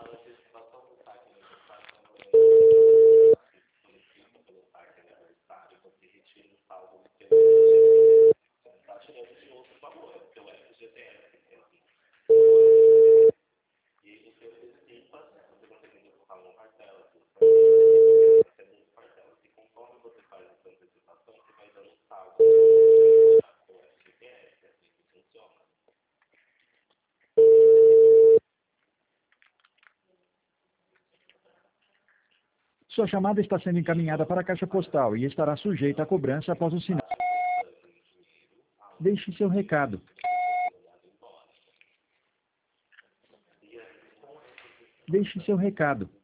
Sua chamada está sendo encaminhada para a caixa postal e estará sujeita a cobrança após o sinal. Deixe seu recado. Deixe seu recado.